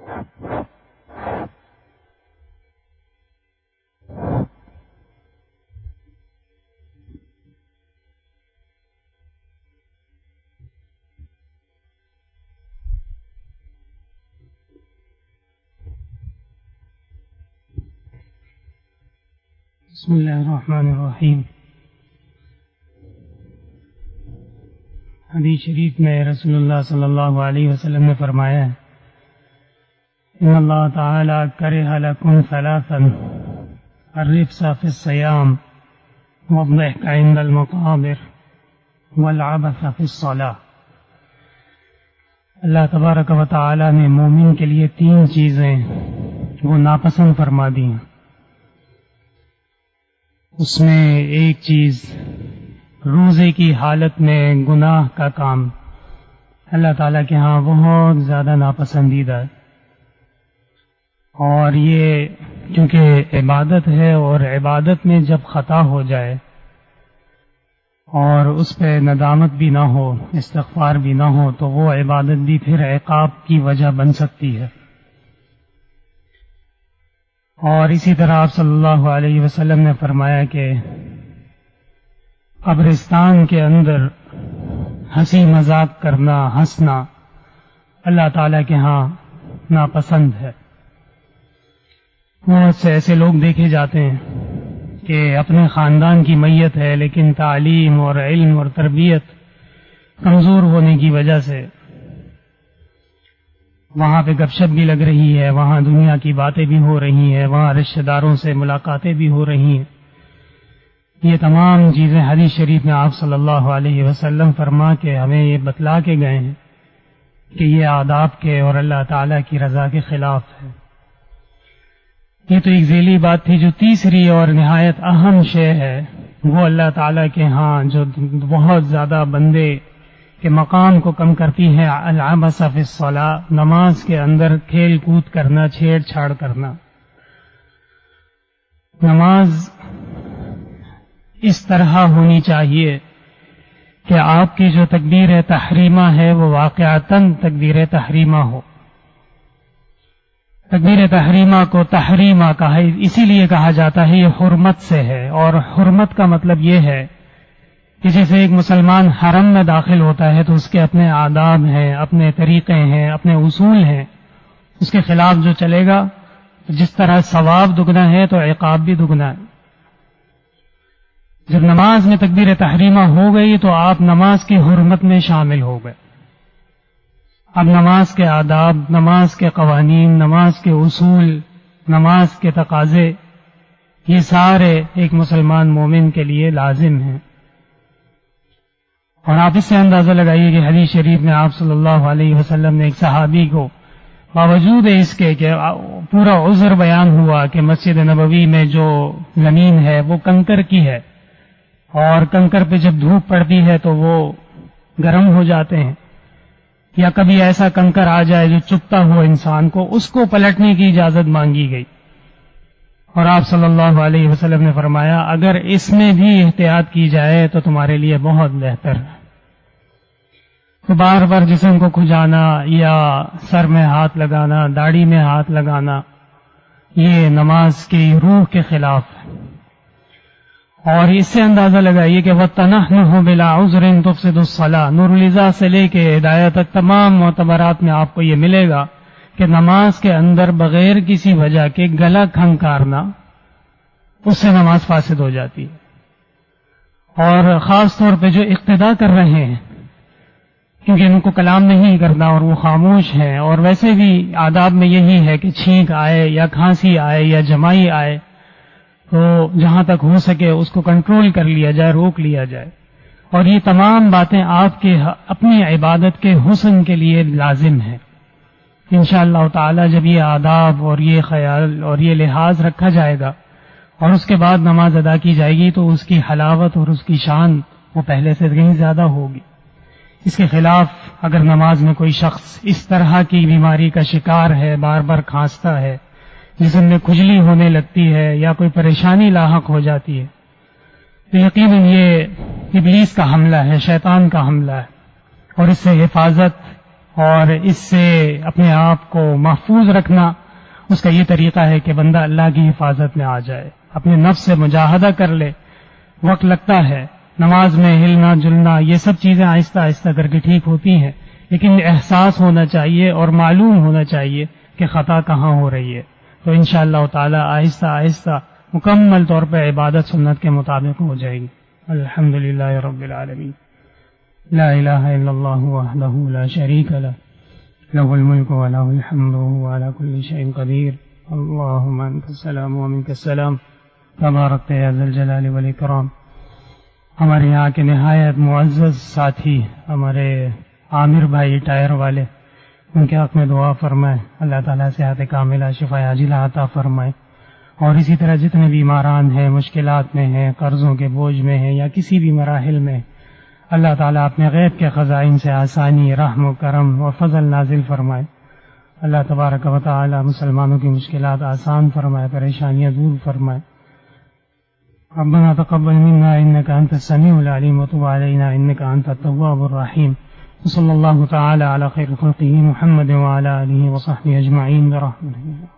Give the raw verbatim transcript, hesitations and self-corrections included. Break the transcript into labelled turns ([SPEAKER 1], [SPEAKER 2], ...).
[SPEAKER 1] بسم اللہ الرحمن الرحیم. حدیث شریف میں رسول اللہ صلی اللہ علیہ وسلم نے فرمایا ہے ان اللہ تعالی کرہ لکم ثلاثا الرفث فی الصیام والضحک عند المقابر والعبث فی الصلاۃ. اللہ تبارک و تعالی نے مومن کے لیے تین چیزیں وہ ناپسند فرما دی ہیں. اس میں ایک چیز روزے کی حالت میں گناہ کا کام اللہ تعالیٰ کے ہاں بہت زیادہ ناپسندیدہ ہے، اور یہ کیونکہ عبادت ہے، اور عبادت میں جب خطا ہو جائے اور اس پہ ندامت بھی نہ ہو، استغفار بھی نہ ہو، تو وہ عبادت بھی پھر عقاب کی وجہ بن سکتی ہے. اور اسی طرح آپ صلی اللہ علیہ وسلم نے فرمایا کہ قبرستان کے اندر ہنسی مذاق کرنا، ہنسنا اللہ تعالیٰ کے ہاں ناپسند ہے. بہت سے ایسے لوگ دیکھے جاتے ہیں کہ اپنے خاندان کی میت ہے، لیکن تعلیم اور علم اور تربیت کمزور ہونے کی وجہ سے وہاں پہ گپ شپ بھی لگ رہی ہے، وہاں دنیا کی باتیں بھی ہو رہی ہیں، وہاں رشتہ داروں سے ملاقاتیں بھی ہو رہی ہیں. یہ تمام چیزیں حدیث شریف میں آپ صلی اللہ علیہ وسلم فرما کے ہمیں یہ بتلا کے گئے ہیں کہ یہ آداب کے اور اللہ تعالیٰ کی رضا کے خلاف ہے. یہ تو ایک ذیلی بات تھی. جو تیسری اور نہایت اہم شے ہے وہ اللہ تعالیٰ کے ہاں جو بہت زیادہ بندے کے مقام کو کم کرتی ہے، العبث فی الصلاۃ، نماز کے اندر کھیل کود کرنا، چھیڑ چھاڑ کرنا. نماز اس طرح ہونی چاہیے کہ آپ کی جو تکبیر تحریمہ ہے وہ واقعتاً تکبیر تحریمہ ہو. تکبیر تحریمہ کو تحریمہ کہا اسی لیے کہا جاتا ہے، یہ حرمت سے ہے. اور حرمت کا مطلب یہ ہے کہ جیسے ایک مسلمان حرم میں داخل ہوتا ہے تو اس کے اپنے آداب ہیں، اپنے طریقے ہیں، اپنے اصول ہیں. اس کے خلاف جو چلے گا جس طرح ثواب دگنا ہے تو عقاب بھی دگنا ہے. جب نماز میں تکبیر تحریمہ ہو گئی تو آپ نماز کی حرمت میں شامل ہو گئے. اب نماز کے آداب، نماز کے قوانین، نماز کے اصول، نماز کے تقاضے، یہ سارے ایک مسلمان مومن کے لیے لازم ہیں. اور آپ اس سے اندازہ لگائیے کہ حدیث شریف میں آپ صلی اللہ علیہ وسلم نے ایک صحابی کو باوجود اس کے کہ پورا عذر بیان ہوا کہ مسجد نبوی میں جو زمین ہے وہ کنکر کی ہے، اور کنکر پہ جب دھوپ پڑتی ہے تو وہ گرم ہو جاتے ہیں، یا کبھی ایسا کنکر آ جائے جو چپتا ہو انسان کو، اس کو پلٹنے کی اجازت مانگی گئی. اور آپ صلی اللہ علیہ وسلم نے فرمایا اگر اس میں بھی احتیاط کی جائے تو تمہارے لیے بہت بہتر ہے. تو بار بار جسم کو کھجانا یا سر میں ہاتھ لگانا، داڑھی میں ہاتھ لگانا، یہ نماز کی روح کے خلاف ہے. اور اس سے اندازہ لگائیے کہ وَالتَّنَحْنُحُ بِلَا عُذْرٍ تُفْسِدُ الصَّلَاةَ، نور العزا سے لے کے ہدایت تک تمام معتبرات میں آپ کو یہ ملے گا کہ نماز کے اندر بغیر کسی وجہ کے گلا کھنکارنا، اس سے نماز فاسد ہو جاتی ہے. اور خاص طور پہ جو اقتدا کر رہے ہیں، کیونکہ ان کو کلام نہیں کرنا اور وہ خاموش ہیں، اور ویسے بھی آداب میں یہی ہے کہ چھینک آئے یا کھانسی آئے یا جمائی آئے تو جہاں تک ہو سکے اس کو کنٹرول کر لیا جائے، روک لیا جائے. اور یہ تمام باتیں آپ کے اپنی عبادت کے حسن کے لیے لازم ہیں. انشاءاللہ تعالی جب یہ آداب اور یہ خیال اور یہ لحاظ رکھا جائے گا اور اس کے بعد نماز ادا کی جائے گی تو اس کی حلاوت اور اس کی شان وہ پہلے سے کہیں زیادہ ہوگی. اس کے خلاف اگر نماز میں کوئی شخص اس طرح کی بیماری کا شکار ہے، بار بار کھانستا ہے، جسم میں کھجلی ہونے لگتی ہے یا کوئی پریشانی لاحق ہو جاتی ہے، تو یقیناً یہ ابلیس کا حملہ ہے، شیطان کا حملہ ہے. اور اس سے حفاظت اور اس سے اپنے آپ کو محفوظ رکھنا، اس کا یہ طریقہ ہے کہ بندہ اللہ کی حفاظت میں آ جائے، اپنے نفس سے مجاہدہ کر لے. وقت لگتا ہے نماز میں، ہلنا جلنا یہ سب چیزیں آہستہ آہستہ کر کے ٹھیک ہوتی ہیں، لیکن احساس ہونا چاہیے اور معلوم ہونا چاہیے کہ خطا کہاں ہو رہی ہے. تو انشاءاللہ تعالی آہستہ آہستہ مکمل طور پہ عبادت سنت کے مطابق ہو جائے گی. الحمدللہ رب العالمین، لا الہ الا اللہ وحدہ لا شریک لہ، لہ الملک ولہ الحمد وہو علی کل شیء قدیر. اللہم انت السلام ومنک السلام تبارکت یا ذا الجلال والاکرام. ہمارے یہاں کے نہایت معزز ساتھی ہمارے عامر بھائی ٹائر والے، ان کے حق میں دعا فرمائے، اللہ تعالیٰ صحت کاملہ شفا عاجلہ عطا فرمائے. اور اسی طرح جتنے بیماران ہیں، مشکلات میں ہیں، قرضوں کے بوجھ میں ہیں یا کسی بھی مراحل میں، اللہ تعالیٰ اپنے غیب کے خزائن سے آسانی، رحم و کرم اور فضل نازل فرمائے. اللہ تبارک و تعالیٰ مسلمانوں کی مشکلات آسان فرمائے، پریشانیاں دور فرمائے. ربنا تقبل منا انك انت السميع العليم وتب علينا انك انت التواب الرحيم. صلى الله تعالى على خير خلقه محمد وعلى اله وصحبه اجمعين برحمته.